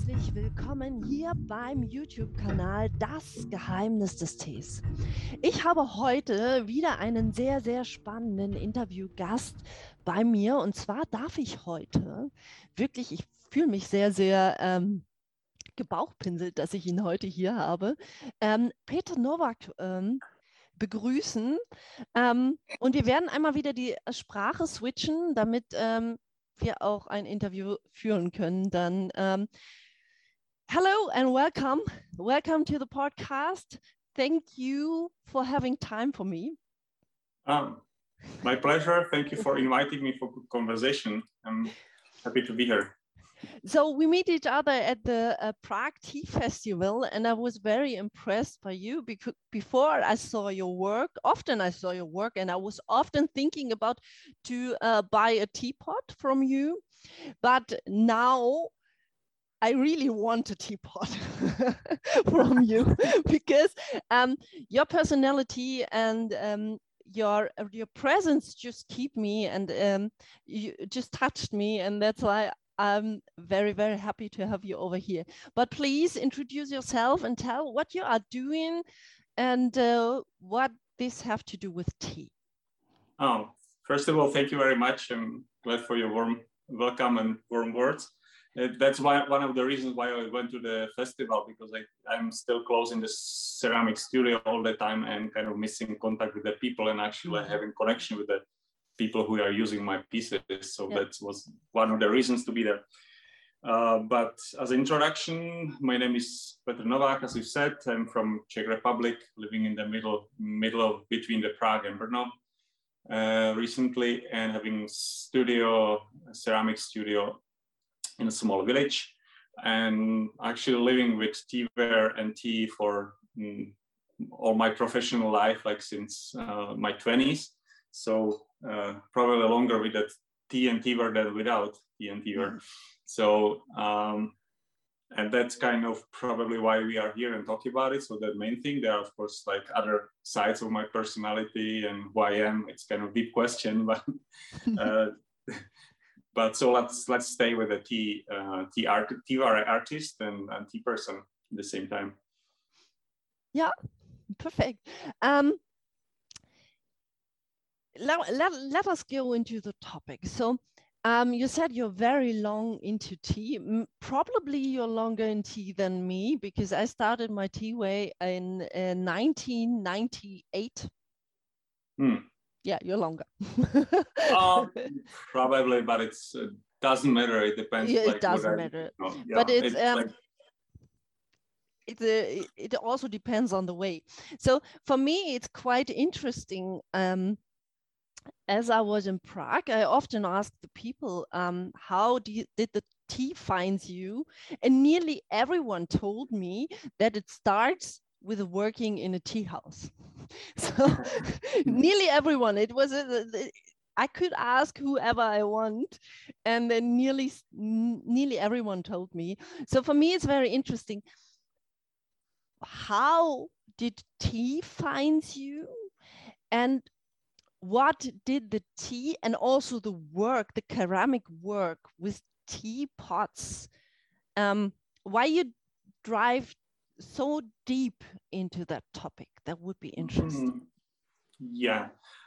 herzlich willkommen hier beim YouTube-Kanal Das Geheimnis des Tees. Ich habe heute wieder einen sehr, sehr spannenden Interviewgast bei mir, und zwar darf ich heute wirklich, ich fühle mich sehr, sehr gebauchpinselt, dass ich ihn heute hier habe, Peter Nowak begrüßen. Und wir werden einmal wieder die Sprache switchen, damit wir auch ein Interview führen können. Dann hello and welcome. Welcome to the podcast. Thank you for having time for me. My pleasure. Thank you for inviting me for good conversation. I'm happy to be here. So we meet each other at the Prague Tea Festival, and I was very impressed by you because before I saw your work, and I was often thinking about to buy a teapot from you, but now I really want a teapot from you because your personality and your presence just keep me, and you just touched me, and that's why I'm very, very happy to have you over here. But please introduce yourself and tell what you are doing and what this have to do with tea. Oh, first of all, thank you very much. I'm glad for your warm welcome and warm words. That's one of the reasons why I went to the festival, because I'm still close in the ceramic studio all the time and kind of missing contact with the people and actually having connection with the people who are using my pieces. So that was one of the reasons to be there. But as an introduction, my name is Petr Novák, as you said. I'm from Czech Republic, living in the middle of between the Prague and Brno recently, and having a ceramic studio in a small village, and actually living with teaware and tea for all my professional life, like since my 20s. So probably longer with that tea and teaware than without tea and teaware. So and that's kind of probably why we are here and talking about it. So the main thing, there are of course like other sides of my personality and who I am. It's kind of deep question, but but so let's stay with the tea artist and tea person at the same time. Yeah, perfect. Let us go into the topic. So you said you're very long into tea. Probably you're longer in tea than me, because I started my tea way in 1998. Yeah, you're longer. Probably, but it doesn't matter. It depends. Yeah, it doesn't matter. Yeah, but it also depends on the way. So for me, it's quite interesting. As I was in Prague, I often ask the people, how did the tea find you? And nearly everyone told me that it starts with working in a tea house. So nearly everyone, it was, I could ask whoever I want, and then nearly everyone told me. So for me, it's very interesting. How did tea find you? And what did the tea and also the ceramic work with teapots, why you drive so deep into that topic? That would be interesting. Yeah,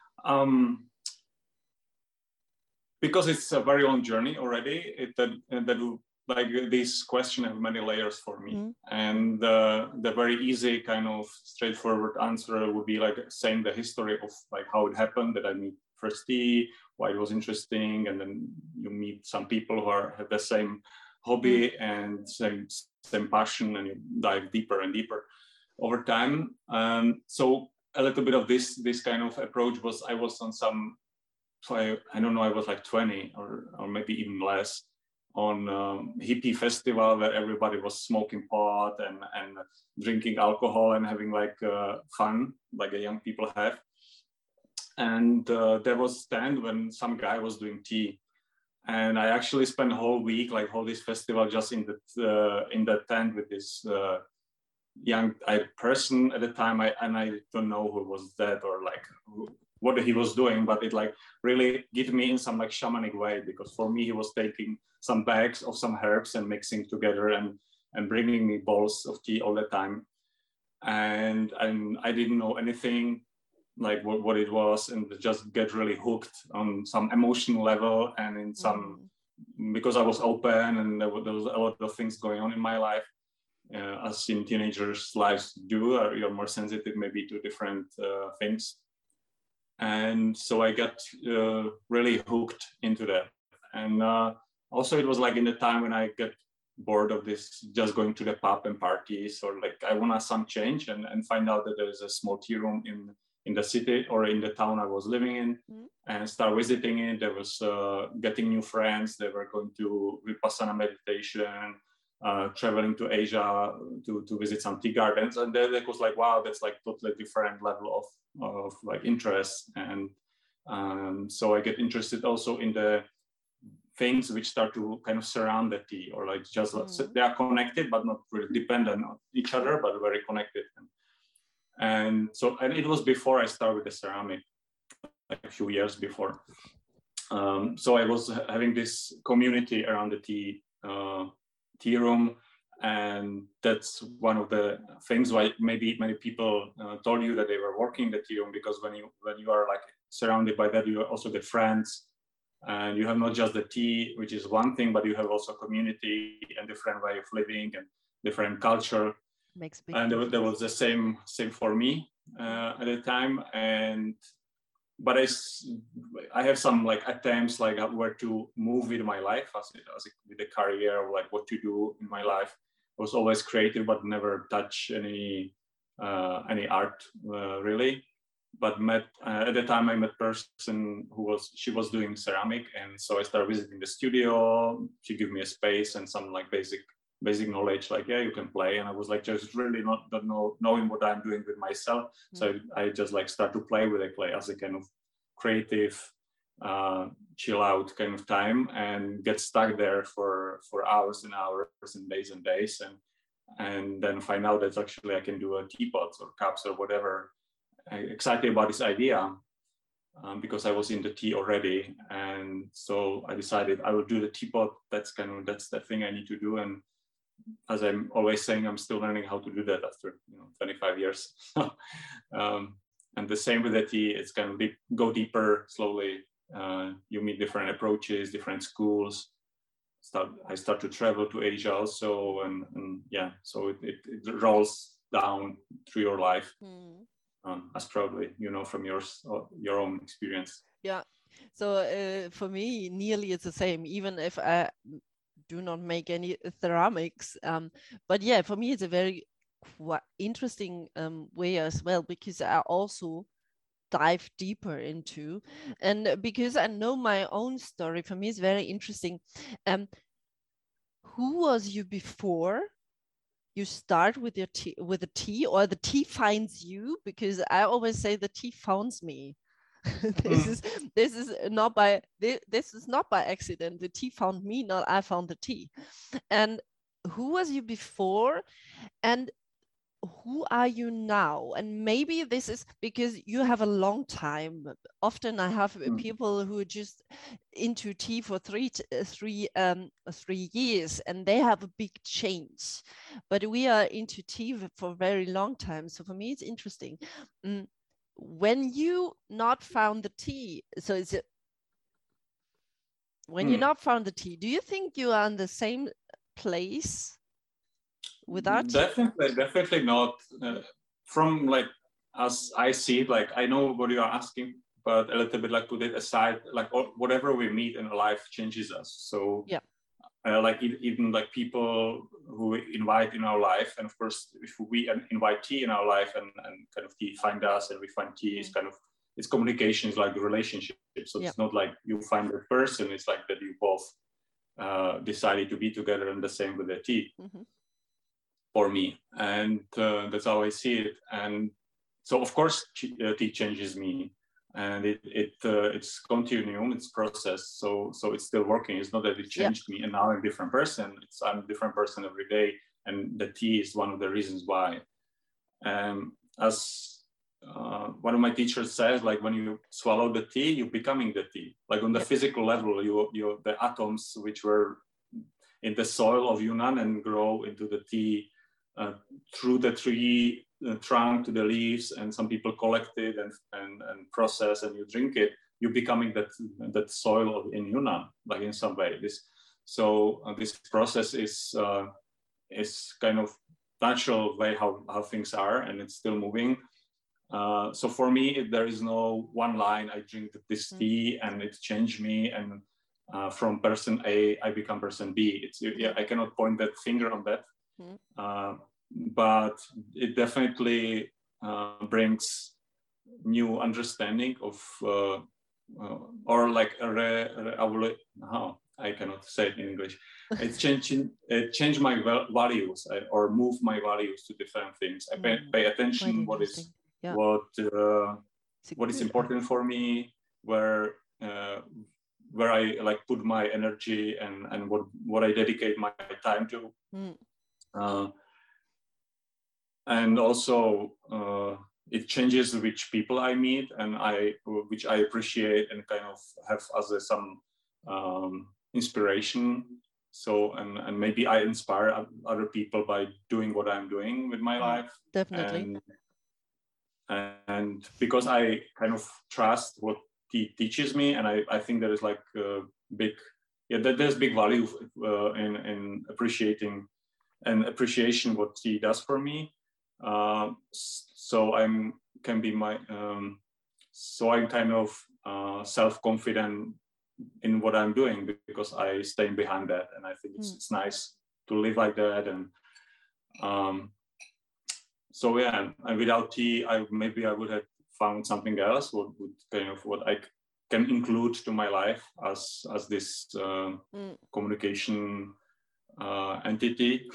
because it's a very long journey already. Like this question have many layers for me, and the very easy kind of straightforward answer would be like saying the history of like how it happened that I meet first tea, why it was interesting, and then you meet some people who have the same hobby and same passion, and you dive deeper and deeper over time. So a little bit of this kind of approach was, I was on some, I don't know, I was like 20 or maybe even less, on hippie festival where everybody was smoking pot and drinking alcohol and having like fun, like the young people have. And there was a stand when some guy was doing tea, and I actually spent a whole week, like whole this festival, just in the tent with this young person at the time. I don't know who was that or like what he was doing, but it like really gave me in some like shamanic way, because for me he was taking some bags of some herbs and mixing together and and bringing me bowls of tea all the time. And I didn't know anything like what it was, and just get really hooked on some emotional level and in some, because I was open and there was a lot of things going on in my life, as in teenagers' lives do, or you're more sensitive maybe to different things. And so I got really hooked into that. And also it was like in the time when I get bored of this, just going to the pub and parties, or like I want some change, and find out that there's a small tea room in the city or in the town I was living in, and start visiting it. There was getting new friends. They were going to Vipassana meditation, traveling to Asia to visit some tea gardens. And then it was like, wow, that's like totally different level of like interest. And so I get interested also in the things which start to kind of surround the tea, or like just they are connected but not really dependent on each other, but very connected. And so, and it was before I started with the ceramic, like a few years before. So I was having this community around the tea room, and that's one of the things why maybe many people told you that they were working the tea room, because when you are like surrounded by that, you also get friends. And you have not just the tea, which is one thing, but you have also community and different way of living and different culture. And there was the same with me at the time. But I have some like attempts like where to move with my life with the career, or like what to do in my life. I was always creative, but never touch any art really. But at the time I met a person she was doing ceramic, and so I started visiting the studio. She gave me a space and some like basic knowledge, like, yeah, you can play. And I was like just really not knowing what I'm doing with myself. So I just like start to play with the clay as a kind of creative chill out kind of time, and get stuck there for hours and hours and days, and then find out that actually I can do a teapots or cups or whatever. I'm excited about this idea because I was in the tea already, and so I decided I will do the teapot. That's the thing I need to do. And as I'm always saying, I'm still learning how to do that after 25 years. And the same with the tea. It's kind of go deeper slowly. You meet different approaches, different schools. I start to travel to Asia also, and yeah, so it rolls down through your life. As probably from your own experience. Yeah, so for me nearly it's the same, even if I do not make any ceramics, but yeah, for me it's a very interesting way as well, because I also dive deeper into, and because I know my own story, for me it's very interesting. Who was you before you start with your tea, with the tea, or the tea finds you? Because I always say the tea finds me. This is not by accident. The tea found me, not I found the tea. And who was you before, and who are you now? And maybe this is because you have a long time. Often I have people who are just into tea for 3 years, and they have a big change. But we are into tea for a very long time. So for me, it's interesting. When you not found the tea, so is it when you not found the tea, do you think you are in the same place without definitely not. From like as I see it, like I know what you are asking, but a little bit like put it aside, like whatever we meet in life changes us. So yeah, like even like people who we invite in our life, and of course if we invite tea in our life, and kind of tea find us, and we find tea, is kind of, it's communication, is like a relationship. So it's not like you find a person, it's like that you both decided to be together, and the same with the tea. For me, and that's how I see it. And so of course tea changes me, and it's continuum, it's process. So it's still working. It's not that it changed me and now I'm a different person. I'm a different person every day, and the tea is one of the reasons why. As one of my teachers says, like when you swallow the tea, you're becoming the tea. Like on the physical level, the atoms which were in the soil of Yunnan and grow into the tea through the tree trunk to the leaves, and some people collect it and process, and you drink it. You're becoming that soil in Yunnan, like in some way. This process is kind of natural way how things are, and it's still moving. So for me, there is no one line. I drink this tea and it changed me, and from person A, I become person B. I cannot point that finger on that, but it definitely brings new understanding of, or like I cannot say it in English. It changed my values, or move my values to different things. I pay attention what is important for me, where I like put my energy and what I dedicate my time to. And also it changes which people I meet, and which I appreciate and kind of have as some inspiration. So and maybe I inspire other people by doing what I'm doing with my life. Definitely. And because I kind of trust what tea teaches me, and I think there is like there's big value in appreciation what tea does for me. So I'm kind of self-confident in what I'm doing, because I stand behind that, and I think it's nice to live like that. And so yeah, and without tea, maybe I would have found something else what I can include to my life as this communication entity.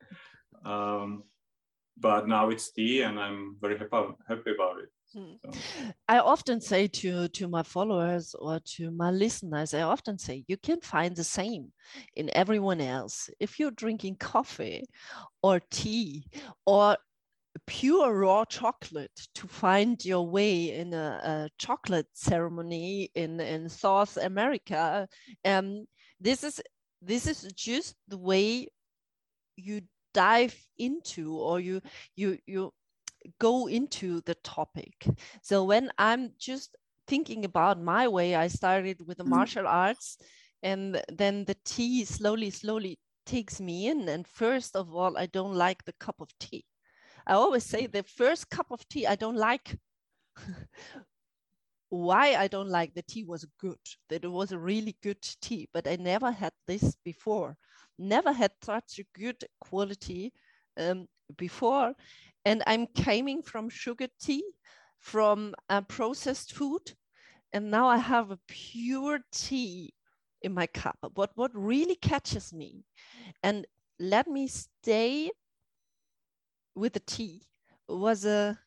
But now it's tea, and I'm very happy about it. So. I often say to my followers or to my listeners, I often say, you can find the same in everyone else. If you're drinking coffee or tea or pure raw chocolate, to find your way in a chocolate ceremony in South America, this is just the way you dive into, or you go into the topic. So when I'm just thinking about my way, I started with the martial arts, and then the tea slowly takes me in. And first of all, I don't like the cup of tea. I always say the first cup of tea I don't like. Why I don't like the tea was good, that it was a really good tea, but I never had this before. Never had such a good quality before. And I'm coming from sugar tea, from processed food, and now I have a pure tea in my cup. But what really catches me, and let me stay with the tea, was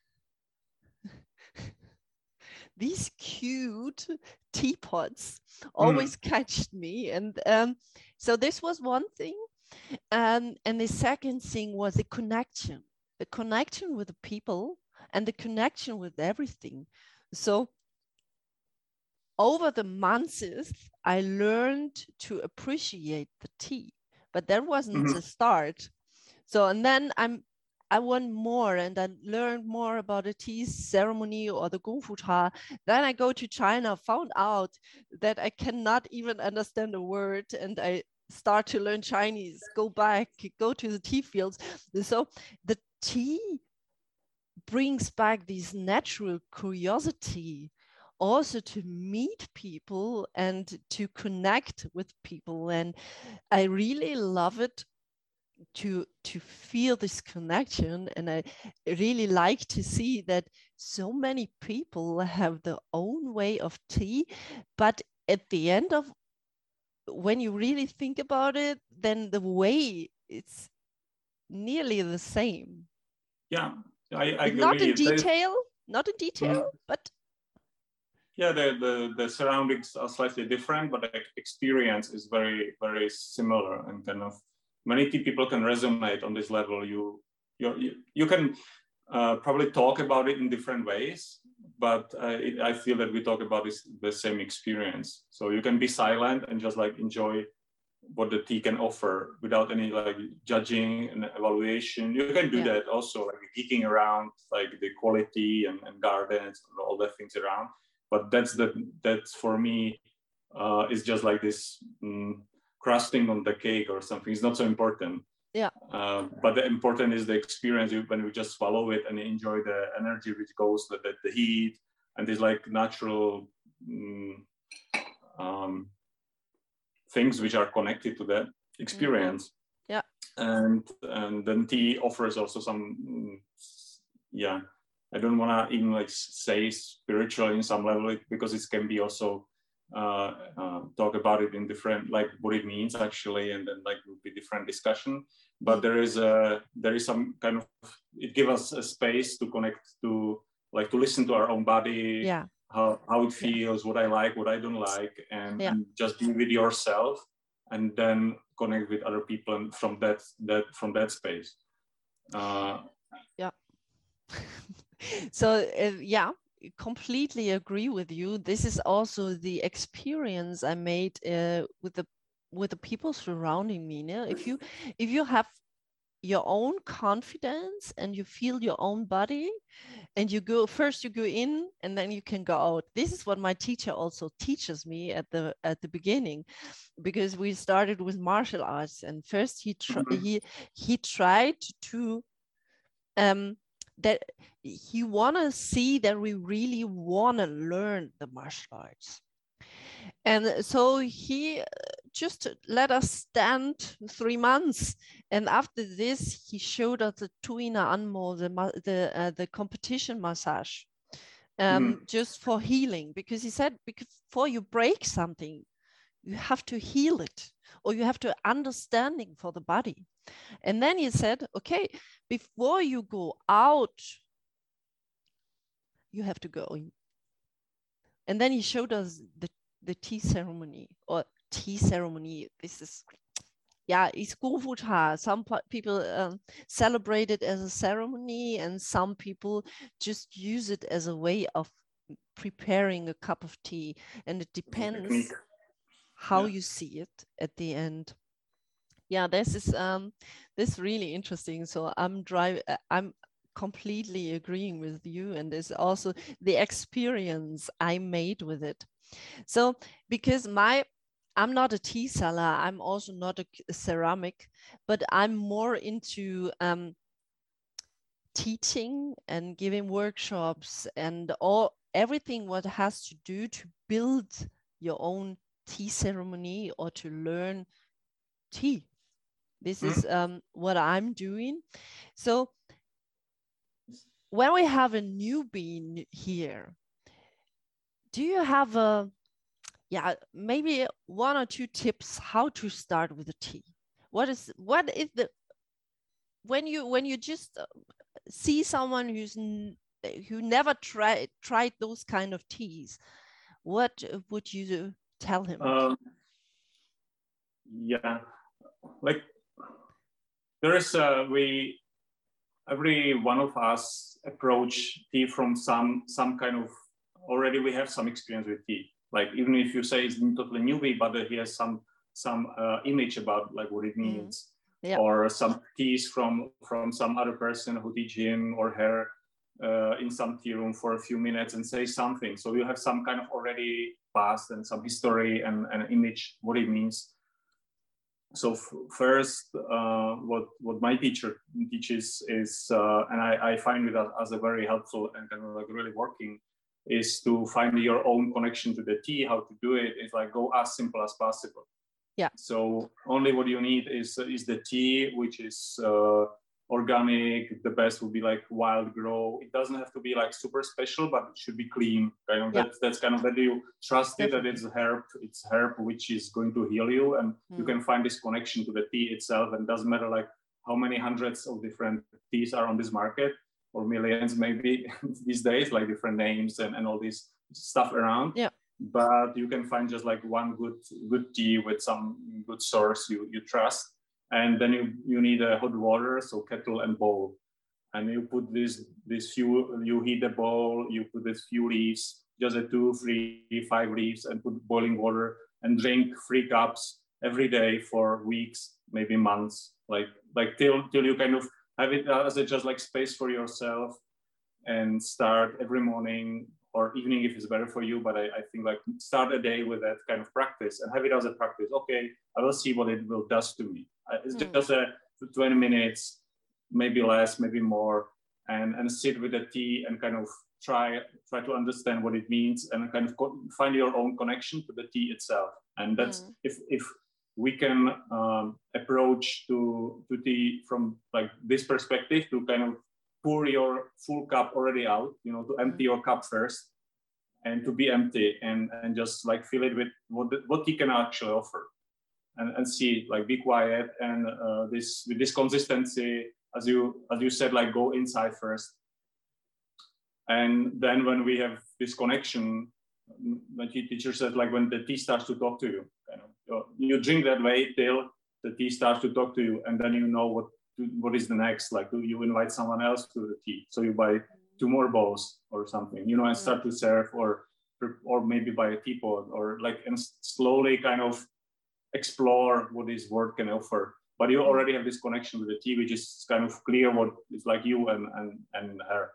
these cute teapots always catched me. And so this was one thing. And the second thing was the connection with the people and the connection with everything. So over the months, I learned to appreciate the tea, but that wasn't the start. So, and then I want more, and I learned more about the tea ceremony or the Gongfu Cha. Then I go to China, found out that I cannot even understand a word, and I start to learn Chinese, go back, go to the tea fields. So the tea brings back this natural curiosity, also to meet people and to connect with people. And I really love it to feel this connection. And I really like to see that so many people have their own way of tea, but at the end of, when you really think about it, then the way it's nearly the same. Yeah, I agree. Not in detail, but yeah, the surroundings are slightly different, but the experience is very, very similar, and kind of many people can resonate on this level. You can probably talk about it in different ways, but I feel that we talk about the same experience. So you can be silent and just like enjoy what the tea can offer without any like judging and evaluation. You can do that also, like geeking around like the quality and gardens and all the things around. But that's for me is just like this crusting on the cake or something. It's not so important. Yeah. But the important is the experience when we just follow it and enjoy the energy which goes, the heat and these like natural things which are connected to that experience. Yeah. And then tea offers also some, I don't want to even like say spiritual in some level, because it can be also talk about it in different, like what it means actually, and then like would be different discussion. But there is some kind of, it gives us a space to connect to, like to listen to our own body, how it feels, what I like, what I don't like, and just be with yourself, and then connect with other people and from that space. So completely agree with you. This is also the experience I made with the people surrounding me. If you have your own confidence and you feel your own body, and you go in and then you can go out. This is what my teacher also teaches me at the beginning, because we started with martial arts, and first he tried to that he want to see that we really want to learn the martial arts. And so he just let us stand 3 months. And after this, he showed us the Tuina Anmo, the competition massage, just for healing. Because he said, before you break something, you have to heal it, or you have to understanding for the body. And then he said, okay, before you go out, you have to go in. And then he showed us the tea ceremony, or tea ceremony. This is, it's Kung Fu Cha. Some people celebrate it as a ceremony, and some people just use it as a way of preparing a cup of tea. And it depends how you see it at the end. This is really interesting. So I'm completely agreeing with you, and there's also the experience I made with it. So because I'm not a tea seller, I'm also not a ceramic, but I'm more into teaching and giving workshops and everything what has to do to build your own tea ceremony or to learn tea. This is what I'm doing. So when we have a newbie here, do you have maybe 1 or 2 tips how to start with a tea? What is the, when you just see someone who never tried those kind of teas, what would you tell him? Like there is every one of us approach tea from some kind of, already we have some experience with tea. Like even if you say it's totally newbie, but he has some image about like what it means, or some teas from some other person who teach him or her in some tea room for a few minutes and say something. So you have some kind of already past and some history and image what it means. So first, what my teacher teaches is, and I find it as a very helpful and kind of like really working, is to find your own connection to the tea. How to do it is like go as simple as possible. So only what you need is the tea, which is organic. The best would be like wild grow. It doesn't have to be like super special, but it should be clean. Kind of that's kind of that you trust it, that it's herb which is going to heal you, and you can find this connection to the tea itself. And it doesn't matter like how many hundreds of different teas are on this market, or millions maybe these days, like different names and all this stuff around. But you can find just like one good tea with some good source you trust. And then you need a hot water, so kettle and bowl. And you put this few, you heat the bowl, you put this few leaves, just 2, 3, 5 leaves, and put boiling water and drink 3 cups every day for weeks, maybe months, like till you kind of have it as a just like space for yourself, and start every morning or evening if it's better for you. But I think like start a day with that kind of practice and have it as a practice. Okay, I will see what it will does to me. It's just a 20 minutes, maybe less, maybe more, and sit with the tea and kind of try to understand what it means and kind of find your own connection to the tea itself. And that's if we can approach to tea from like this perspective, to kind of pour your full cup already out, you know, to empty your cup first and to be empty and just like fill it with what tea can actually offer, and see, like be quiet and with this consistency, as you said, like go inside first. And then when we have this connection, like teacher said, like when the tea starts to talk to you, kind of, you drink that way till the tea starts to talk to you, and then you know what is the next. Like, do you invite someone else to the tea? So you buy 2 more bowls or something, you know, and start to serve, or maybe buy a teapot, or like, and slowly kind of explore what this world can offer. But you already have this connection with the tea, which is kind of clear what it's like you and her.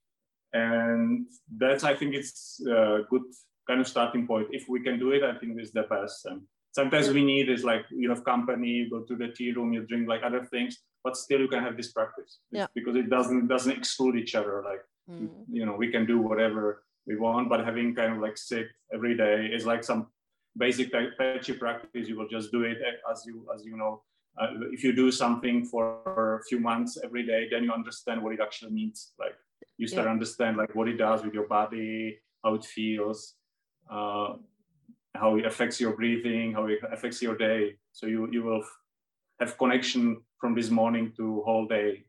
And that's, I think it's a good kind of starting point. If we can do it, I think it's the best. And sometimes we need is like, you have company, you go to the tea room, you drink like other things, but still you can have this practice, because it doesn't exclude each other. Like, you know, we can do whatever we want, but having kind of like sit every day is like some basic Tai Chi practice. You will just do it as you know. If you do something for a few months every day, then you understand what it actually means. Like, you start to understand like what it does with your body, how it feels, how it affects your breathing, how it affects your day. So you will have connection from this morning to whole day.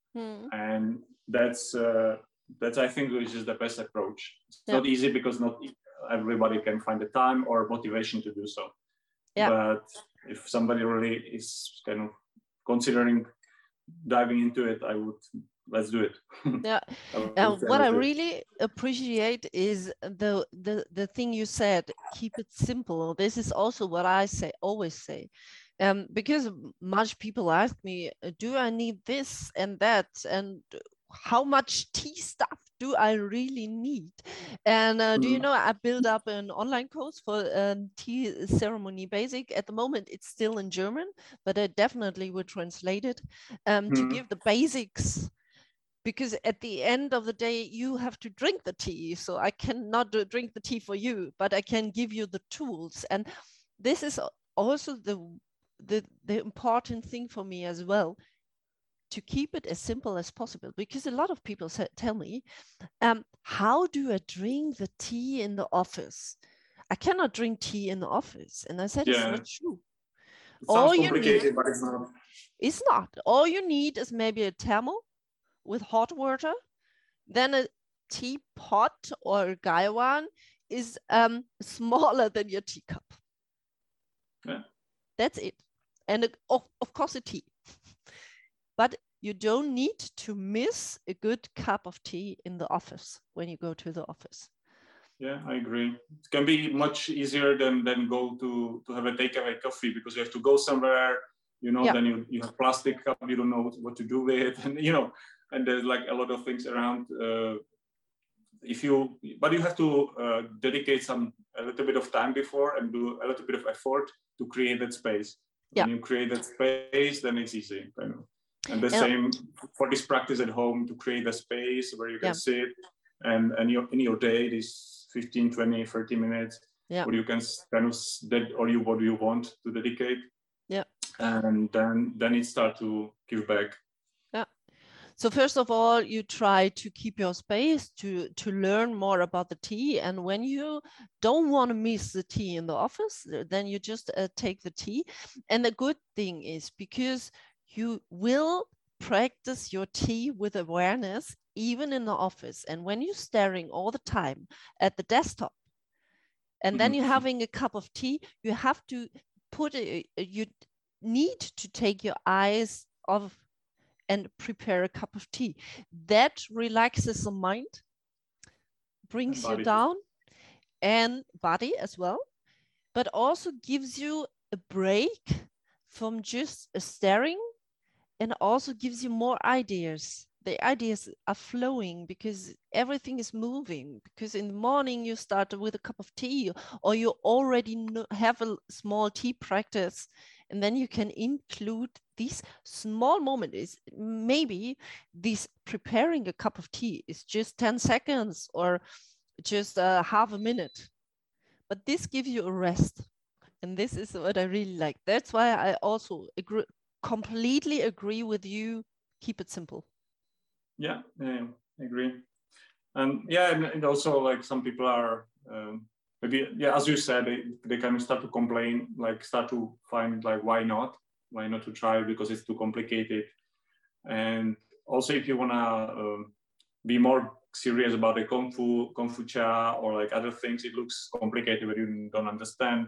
And that's I think which is the best approach. It's not easy, because not everybody can find the time or motivation to do so. But if somebody really is kind of considering diving into it, I would, let's do it. What I really appreciate is the thing you said, keep it simple. This is also what I always say, because much people ask me, do I need this and that, and how much tea stuff do I really need? And do you know, I built up an online course for tea ceremony basic. At the moment, it's still in German, but I definitely will translate it to give the basics. Because at the end of the day, you have to drink the tea. So I cannot drink the tea for you, but I can give you the tools. And this is also the important thing for me as well, to keep it as simple as possible. Because a lot of people tell me, how do I drink the tea in the office? I cannot drink tea in the office. And I said, it's not true. It sounds complicated, but it's not. It's not. All you need is maybe a thermo with hot water, then a teapot or a gaiwan is smaller than your teacup. That's it. And of course a tea. But you don't need to miss a good cup of tea in the office when you go to the office. Yeah, I agree. It can be much easier than go to have a takeaway coffee, because you have to go somewhere, you know, then you have plastic cup, you don't know what to do with it, and you know, and there's like a lot of things around. But you have to dedicate a little bit of time before and do a little bit of effort to create that space. When you create that space, then it's easy, kind of. And the same for this practice at home, to create a space where you can sit and in your day, these 15, 20, 30 minutes, where you can kind of what you want to dedicate. And then it starts to give back. So first of all, you try to keep your space to learn more about the tea. And when you don't want to miss the tea in the office, then you just take the tea. And the good thing is, because you will practice your tea with awareness, even in the office. And when you're staring all the time at the desktop, and then you're having a cup of tea, you have to you need to take your eyes off and prepare a cup of tea. That relaxes the mind, brings you down, and body as well, but also gives you a break from just staring, and also gives you more ideas. The ideas are flowing because everything is moving. Because in the morning you start with a cup of tea, or you already have a small tea practice, and then you can include these small moments. Maybe this preparing a cup of tea is just 10 seconds or just half a minute, but this gives you a rest. And this is what I really like. That's why I also completely agree with you. Keep it simple. Yeah, I agree. And yeah, and also like some people are maybe, yeah, as you said, they kind of start to complain, like start to find like, why not to try, because it's too complicated. And also if you want to be more serious about the Kung Fu Cha or like other things, it looks complicated when you don't understand.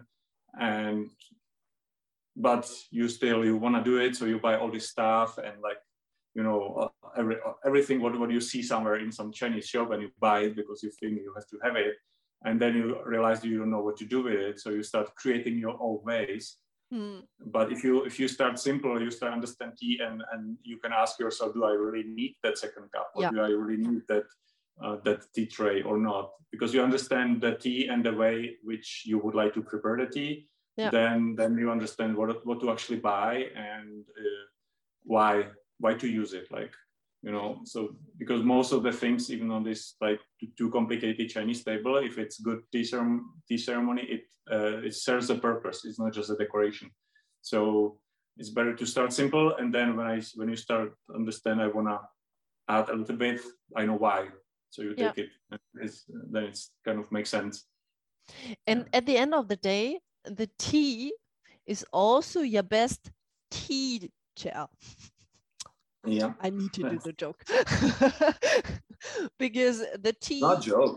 But you want to do it, so you buy all this stuff, and like, you know, everything what you see somewhere in some Chinese shop, and you buy it because you think you have to have it, and then you realize you don't know what to do with it, so you start creating your own ways. But if you start simple, you start understand tea, and you can ask yourself, do I really need that second cup, or do I really need that tea tray or not? Because you understand the tea and the way which you would like to prepare the tea, then you understand what to actually buy, and why to use it, like, you know. So because most of the things, even on this like too complicated Chinese table, if it's good tea ceremony, it serves a purpose. It's not just a decoration. So it's better to start simple, and then when you start understand, I want to add a little bit, I know why. So you take it, then it's kind of makes sense. And at the end of the day, the tea is also your best teacher. Yeah, I need to do the joke. Because the tea, not joke.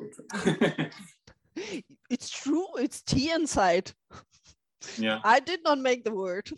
It's true, it's tea inside. Yeah, I did not make the word.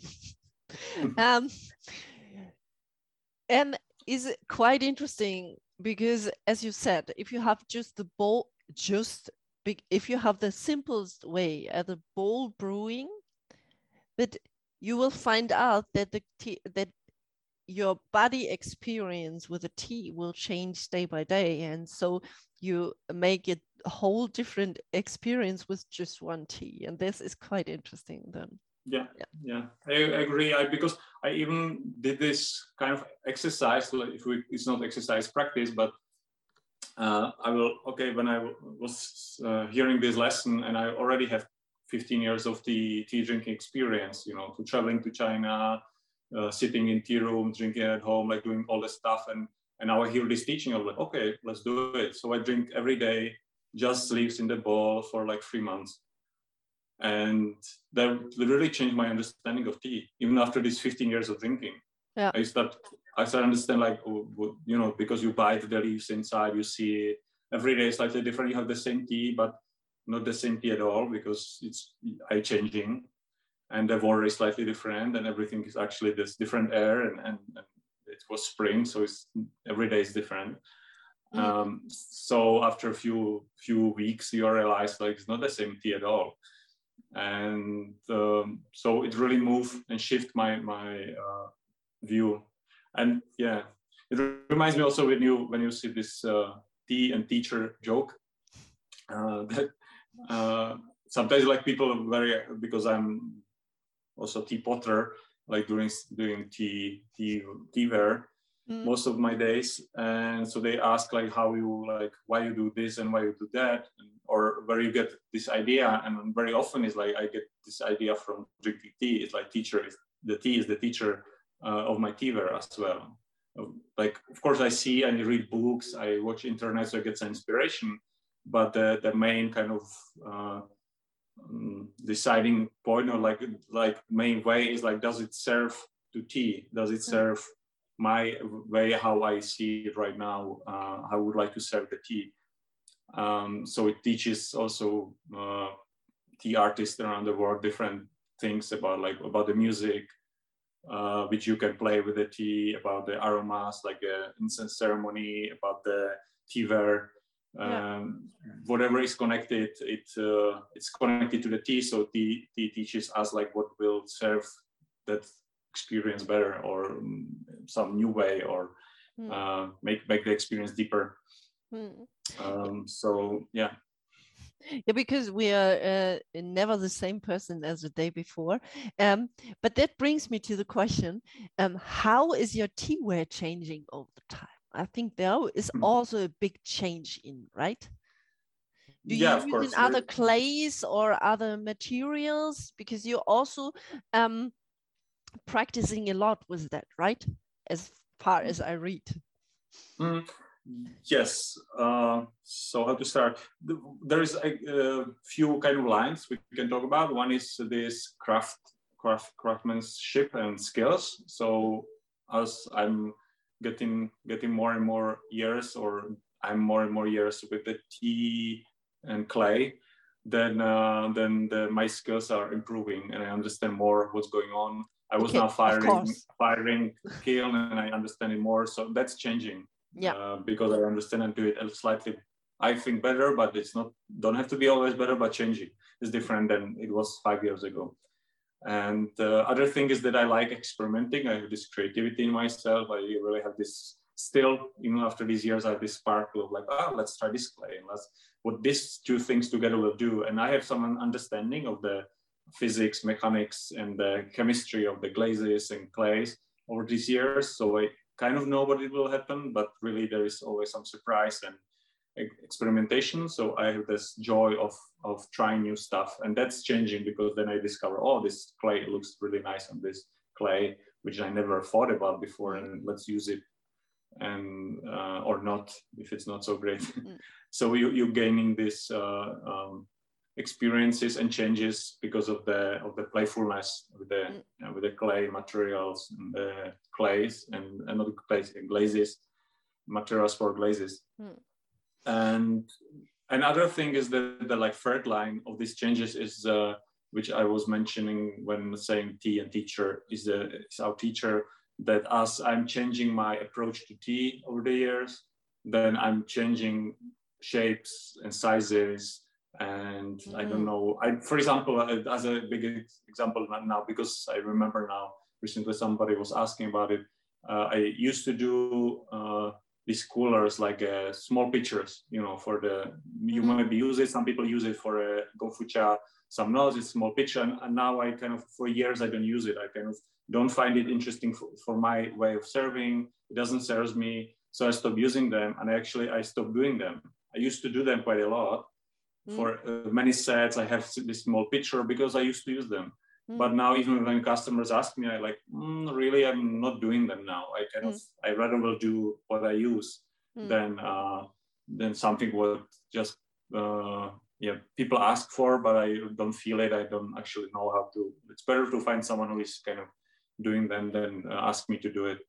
And is quite interesting because, as you said, if you have just the bowl, if you have the simplest way at the bowl brewing, but you will find out that that your body experience with the tea will change day by day, and so you make it a whole different experience with just one tea, and this is quite interesting then. Yeah, I agree. Because I even did this kind of exercise. Like it's not exercise, practice, but when I was hearing this lesson, and I already have 15 years of tea drinking experience, you know, to traveling to China, sitting in tea room, drinking at home, like doing all this stuff, and now I hear this teaching. I'm like, okay, let's do it. So I drink every day, just leaves in the bowl for like 3 months. And that really changed my understanding of tea, even after these 15 years of drinking. I start understand, like, you know, because you bite the leaves inside, you see every day slightly different. You have the same tea, but not the same tea at all, because it's changing, and the water is slightly different, and everything is actually this different air, and it was spring, so it's every day is different. So after a few weeks, you realize like it's not the same tea at all. And so it really moved and shift my view. And yeah, it reminds me also when you see this tea and teacher joke, that sometimes like people are because I'm also tea potter, like doing tea wear most of my days, and so they ask like why you do this and why you do that, or where you get this idea. And very often it's like I get this idea from drinking tea. It's like the tea is the teacher of my tea wear as well. Like, of course I see and read books, I watch internet, so I get some inspiration, but the main kind of deciding point, or like main way, is like, does it serve to tea? Does it serve my way, how I see it right now, how I would like to serve the tea? So it teaches also tea artists around the world different things about the music, which you can play with the tea, about the aromas, like incense ceremony, about the tea ware. Whatever is connected, it's connected to the tea. So tea teaches us like what will serve that experience better, or some new way, or make the experience deeper. So yeah. Yeah, because we are never the same person as the day before. But that brings me to the question, how is your teaware changing over the time? I think there is also a big change in, right? Do you of course. use in other clays or other materials? Because you're also practicing a lot with that, right? As far as I read. Yes. So how to start? There is a few kind of lines we can talk about. One is this craftsmanship and skills. So as I'm getting more and more years, or I'm more and more years with the tea and clay, then my skills are improving, and I understand more what's going on. I was now firing kiln, and I understand it more. So that's changing. Yeah. Because I understand and do it slightly, I think, better, but it's not, don't have to be always better, but changing is different than it was 5 years ago. And the other thing is that I like experimenting. I have this creativity in myself. I really have this still, even after these years, I have this spark of like, let's try this clay, and let's what these two things together will do. And I have some understanding of the physics, mechanics, and the chemistry of the glazes and clays over these years. So I kind of know what it will happen, but really there is always some surprise and experimentation. So I have this joy of trying new stuff, and that's changing, because then I discover, this clay looks really nice on this clay, which I never thought about before, and let's use it, and or not if it's not so great. So you're gaining this experiences and changes because of the playfulness with the clay materials and the clays and not clays, glazes, materials for glazes. And another thing is that the like third line of these changes is which I was mentioning when saying tea and teacher is our teacher, that as I'm changing my approach to tea over the years, then I'm changing shapes and sizes. And I don't know, for example, as a big example now, because I remember now, recently somebody was asking about it. I used to do these coolers, like small pitchers, for you might use it, some people use it for a gofucha, some not, it's small pitcher. And now I kind of, for years, I don't use it. I kind of don't find it interesting for my way of serving. It doesn't serve me. So I stopped using them, and I stopped doing them. I used to do them quite a lot. For many sets, I have this small pitcher because I used to use them. But now, even when customers ask me, I like, really, I'm not doing them now. I rather will do what I use than something what just people ask for, but I don't feel it. I don't actually know how to. It's better to find someone who is kind of doing them than ask me to do it.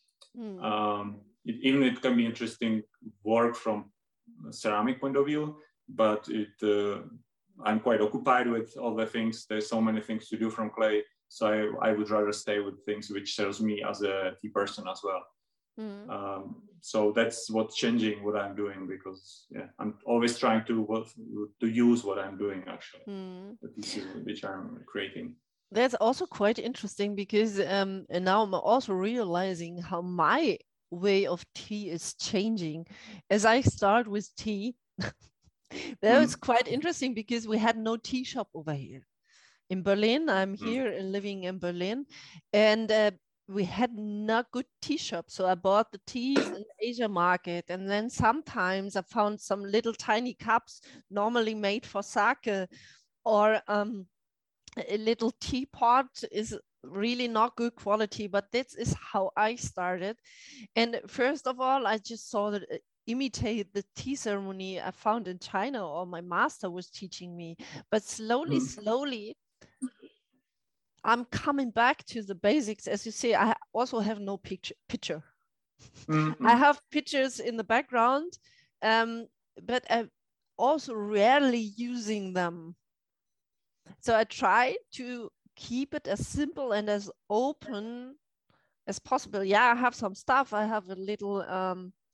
Even it can be interesting work from a ceramic point of view, but I'm quite occupied with all the things. There's so many things to do from clay, so I would rather stay with things which serves me as a tea person as well. So that's what's changing what I'm doing, because I'm always trying to use what I'm doing actually, the pieces which I'm creating. That's also quite interesting, because and now I'm also realizing how my way of tea is changing as I start with tea. That was quite interesting, because we had no tea shop over here in Berlin. I'm here living in Berlin, and we had not good tea shops. So I bought the teas in the Asia market, and then sometimes I found some little tiny cups normally made for sake, or a little teapot is really not good quality, but this is how I started. And first of all, I just saw that imitate the tea ceremony I found in China, or my master was teaching me. But slowly, I'm coming back to the basics. As you say, I also have no picture. I have pictures in the background, but I'm also rarely using them. So I try to keep it as simple and as open as possible. Yeah, I have some stuff. I have a little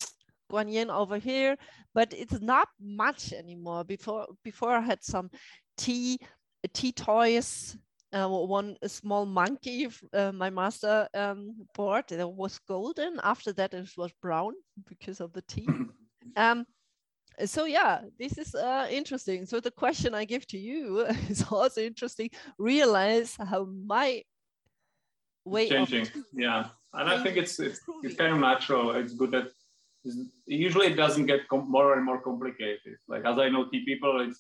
guanyin over here, but it's not much anymore. Before I had some tea toys. One a small monkey my master bought that was golden. After that, it was brown because of the tea. So yeah, this is interesting. So the question I give to you is also interesting. Realize how my way changing, of yeah, and I think it's improving. kind of natural. It's good that usually it doesn't get more and more complicated. Like as I know tea people, it's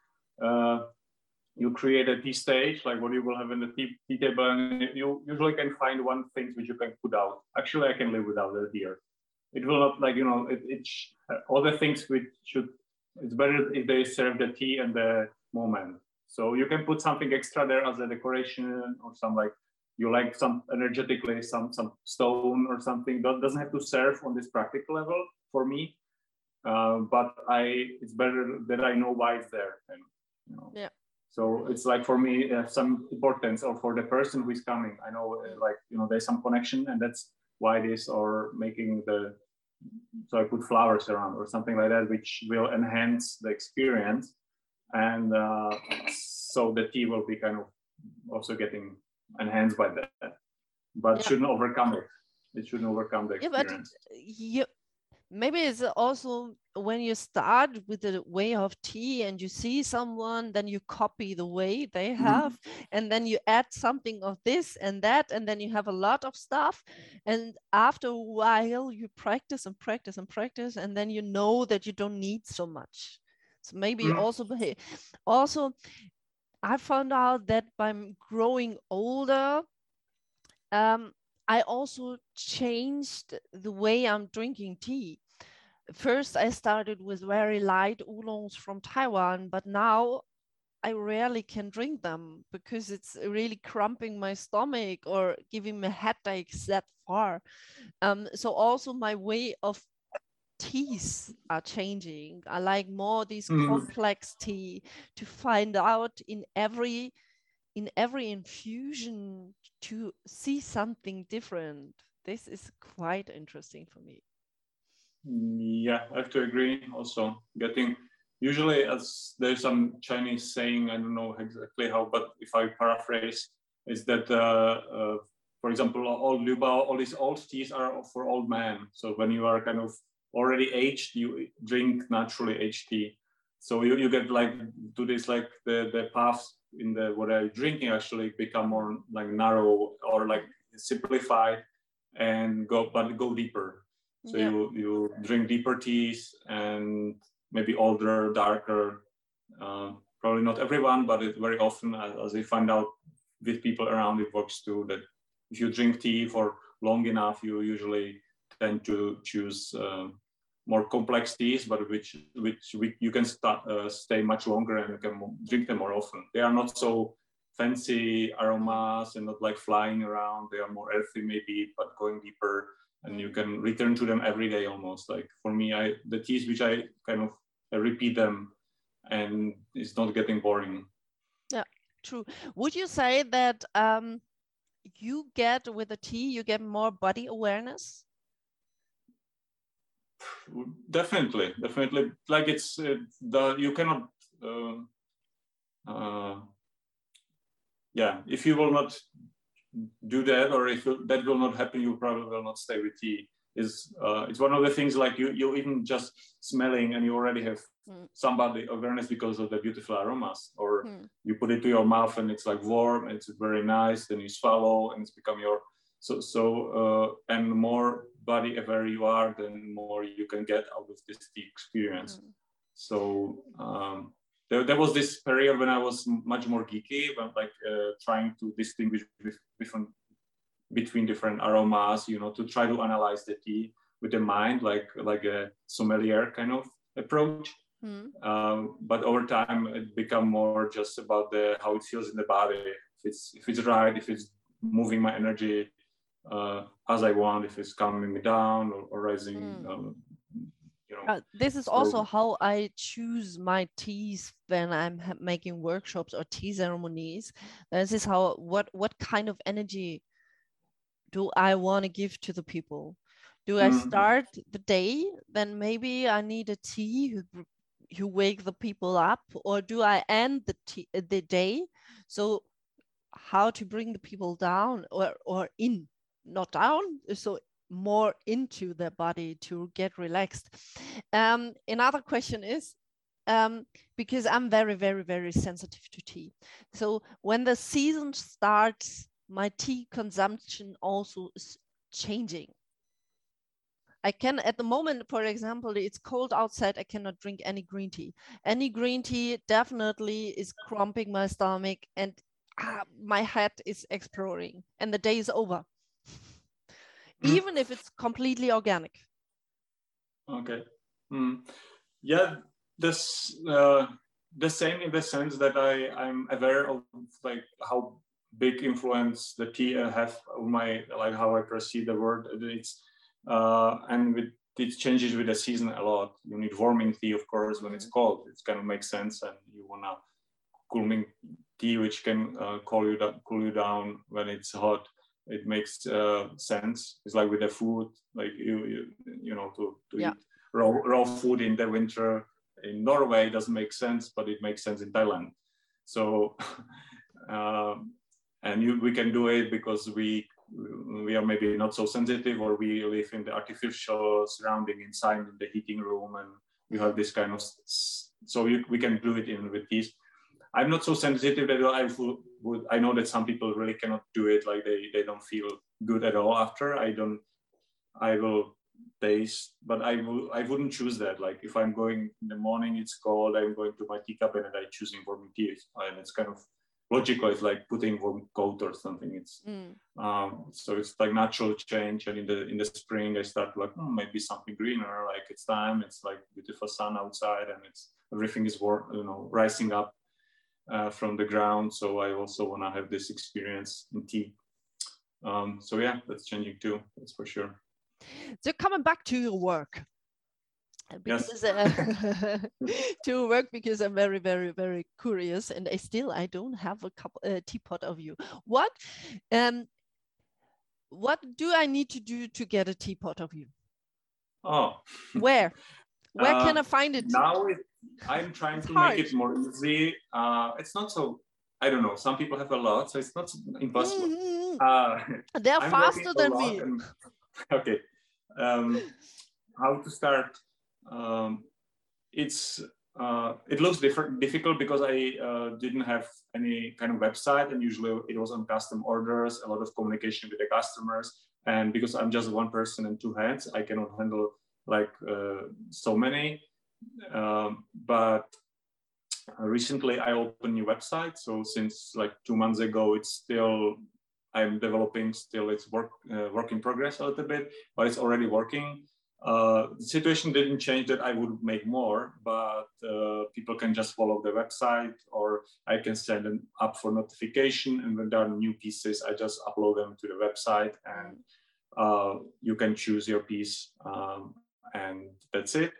you create a tea stage, like what you will have in the tea table, and you usually can find one thing which you can put out. Actually, I can live without it here. It will not, like, you know, all the things which should, it's better if they serve the tea and the moment. So you can put something extra there as a decoration, or some, like, you like some energetically, some stone or something. That doesn't have to serve on this practical level for me. But it's better that I know why it's there. And, you know. Yeah. So it's like, for me, some importance, or for the person who is coming, I know, like, you know, there's some connection, and that's why this, or making so I put flowers around or something like that, which will enhance the experience. And so the tea will be kind of also getting enhanced by that, but shouldn't overcome it. It shouldn't overcome the experience. Yeah, but maybe it's also when you start with the way of tea and you see someone, then you copy the way they have, and then you add something of this and that, and then you have a lot of stuff. And after a while, you practice and practice and practice, and then you know that you don't need so much. So maybe also, I found out that by growing older, I also changed the way I'm drinking tea. First, I started with very light oolongs from Taiwan, but now I rarely can drink them because it's really cramping my stomach or giving me headaches that far. So also my way of teas are changing. I like more these complex tea, to find out in every infusion to see something different. This is quite interesting for me. Yeah, I have to agree. Also, usually, as there's some Chinese saying, I don't know exactly how, but if I paraphrase, is that for example, all these old teas are for old men. So when you are kind of already aged, you drink naturally aged tea. So you get like to this, like the paths in what I'm drinking actually become more like narrow, or like simplified, and go deeper. So you drink deeper teas, and maybe older, darker. Probably not everyone, but it very often, as we find out with people around, it works too. That if you drink tea for long enough, you usually tend to choose more complex teas, but which you can stay much longer, and you can drink them more often. They are not so fancy aromas and not like flying around. They are more earthy maybe, but going deeper, and you can return to them every day almost. Like for me, the teas which I kind of repeat them, and it's not getting boring. Yeah, true. Would you say that you get with the tea, you get more body awareness? Definitely. Like it's you cannot. Yeah, if you will not do that, or if that will not happen, you probably will not stay with tea. It's one of the things, like you even just smelling, and you already have some body awareness because of the beautiful aromas, or you put it to your mouth and it's like warm, and it's very nice, then you swallow and it's become your and more body aware you are, then more you can get out of this tea experience. So there was this period when I was much more geeky, but like trying to distinguish between different aromas, to try to analyze the tea with the mind, like a sommelier kind of approach. But over time, it became more just about how it feels in the body. If it's right, if it's moving my energy as I want, if it's calming me down or rising. This is also how I choose my teas when I'm making workshops or tea ceremonies. This is what kind of energy do I want to give to the people? Do I start the day, then maybe I need a tea who wake the people up, or do I end the day? So how to bring the people down or in, not down, so more into their body to get relaxed. Another question is, because I'm very, very, very sensitive to tea. So when the season starts, my tea consumption also is changing. I can, at the moment, for example, it's cold outside, I cannot drink any green tea. Any green tea definitely is cramping my stomach, and my head is exploding and the day is over. Even if it's completely organic. Okay. Yeah, this the same in the sense that I'm aware of like how big influence the tea have on my, like how I perceive the world. It's and it changes with the season a lot. You need warming tea, of course, when it's cold. It kind of makes sense, and you wanna cooling tea which can cool you down when it's hot. It makes sense. It's like with the food, like you know, to eat raw food in the winter in Norway doesn't make sense, but it makes sense in Thailand. So and we can do it because we are maybe not so sensitive, or we live in the artificial surrounding inside in the heating room, and we have this kind of, so we can do it in with teas. I'm not so sensitive that I know that some people really cannot do it, like they don't feel good at all after. I will taste, but I wouldn't choose that. Like if I'm going in the morning, it's cold, I'm going to my teacup and I'm choosing warm tea, and it's kind of logical. It's like putting warm coat or something. It's so it's like natural change. And in the spring, I start like maybe something greener. Like it's time. It's like beautiful sun outside, and everything is warm, rising up from the ground. So I also want to have this experience in tea. So yeah, that's changing too. That's for sure. So coming back to your work, because to work, because I'm very, very, very curious, and I don't have a teapot of you. What do I need to do to get a teapot of you? Oh, where can I find it? Now I'm trying to make it more easy. It's not so, I don't know, some people have a lot, so it's not impossible. They're faster than me. Okay. How to start? It looks difficult because I didn't have any kind of website, and usually it was on custom orders, a lot of communication with the customers. And because I'm just one person and two hands, I cannot handle like so many. But recently I opened a new website. So since like 2 months ago, I'm developing still. It's work in progress a little bit, but it's already working. The situation didn't change that I would make more, but people can just follow the website, or I can send them up for notification. And when there are new pieces, I just upload them to the website, and you can choose your piece, and that's it.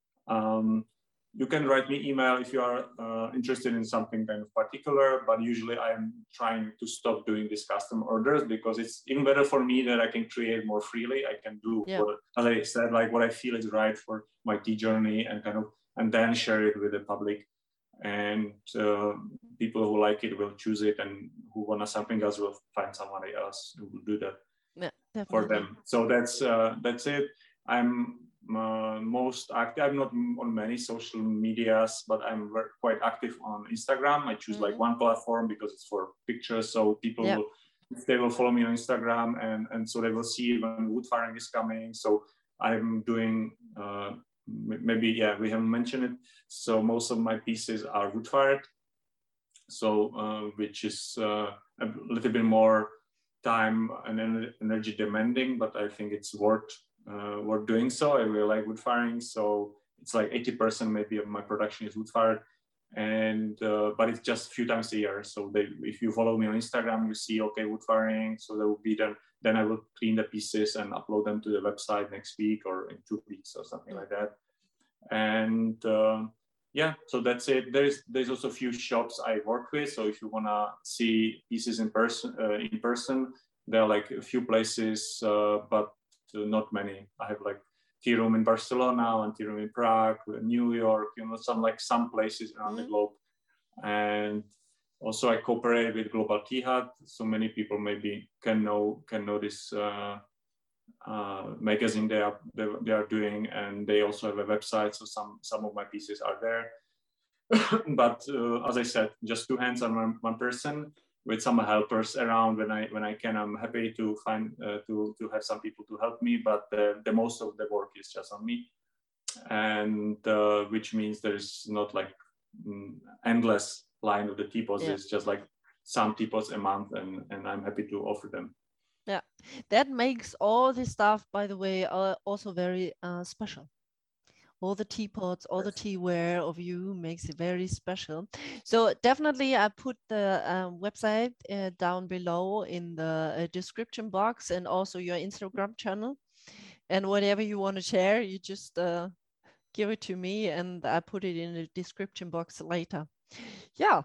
You can write me email if you are interested in something kind of particular, but usually I'm trying to stop doing these custom orders because it's even better for me that I can create more freely. I can do what, as I said, like what I feel is right for my tea journey, and then share it with the public. And people who like it will choose it, and who want something else will find somebody else who will do that for them. So that's it. I'm most active. I'm not on many social medias, but I'm quite active on Instagram. I choose like one platform because it's for pictures. So people they will follow me on Instagram, and so they will see when wood firing is coming. So I'm doing maybe we haven't mentioned it. So most of my pieces are wood fired. So which is a little bit more time and energy demanding, but I think it's worth doing so. I really like wood firing, so it's like 80% maybe of my production is wood fired, and but it's just a few times a year. So if you follow me on Instagram, you see wood firing. So that will be then I will clean the pieces and upload them to the website next week or in 2 weeks or something like that. And so that's it. There's also a few shops I work with. So if you wanna see pieces in person, there are like a few places, but not many. I have like tea room in Barcelona and tea room in Prague, New York, you know, some places around the globe. And also I cooperate with Global Tea Hut. So many people maybe can know this magazine they are doing, and they also have a website. So some of my pieces are there. But as I said, just two hands on one person with some helpers around when I can. I'm happy to find to have some people to help me, but the most of the work is just on me, and which means there's not like endless line of the teapots. It's just like some teapots a month, and I'm happy to offer them. Yeah, that makes all this stuff, by the way, also very special. All the teapots, all the teaware of you makes it very special. So definitely I put the website down below in the description box, and also your Instagram channel. And whatever you want to share, you just give it to me and I put it in the description box later. Yeah.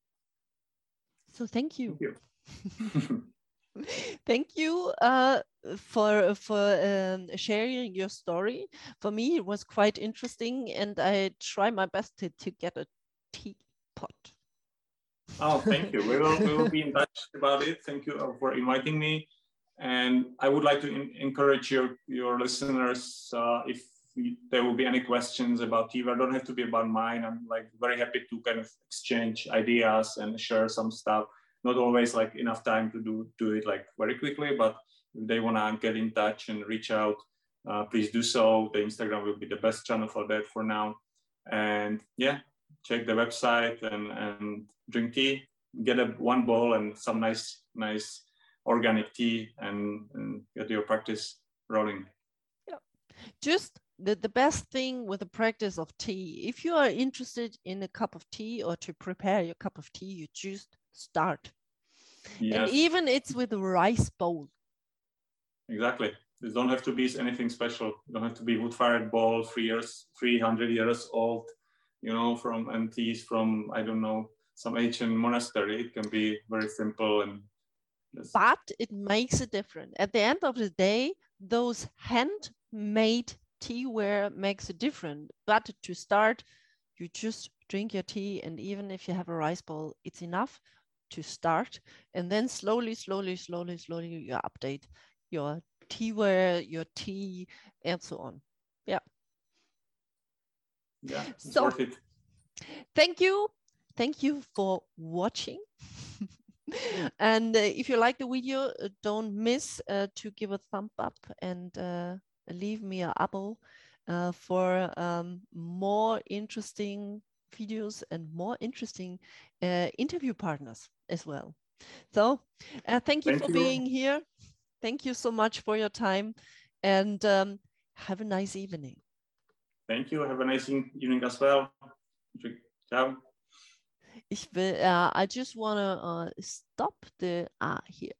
So thank you. Thank you. Thank you for sharing your story. For me, it was quite interesting, and I try my best to get a teapot. Oh, thank you. We will be in touch about it. Thank you for inviting me. And I would like to encourage your listeners, if there will be any questions about teaware, don't have to be about mine. I'm like very happy to kind of exchange ideas and share some stuff. Not always like enough time to do it like very quickly, but if they want to get in touch and reach out, please do so. The Instagram will be the best channel for that for now. And yeah, check the website and drink tea, get one bowl and some nice organic tea, and get your practice rolling. Yeah, just the best thing with the practice of tea, if you are interested in a cup of tea or to prepare your cup of tea, you just start. Yes. And even it's with a rice bowl. Exactly. It don't have to be anything special. You don't have to be wood-fired bowl, 300 years old, you know, and teas from, I don't know, some ancient monastery. It can be very simple. But it makes a difference. At the end of the day, those handmade teaware makes a difference. But to start, you just drink your tea, and even if you have a rice bowl, it's enough to start. And then slowly you update your teaware, your tea, and so on. Yeah. Yeah, it's worth it. Thank you for watching. And if you like the video, don't miss to give a thumb up and leave me an abo for more interesting videos and more interesting interview partners as well. So thank you for being here. Thank you so much for your time, and have a nice evening. Thank you. Have a nice evening as well. Ciao. I just want to stop the here.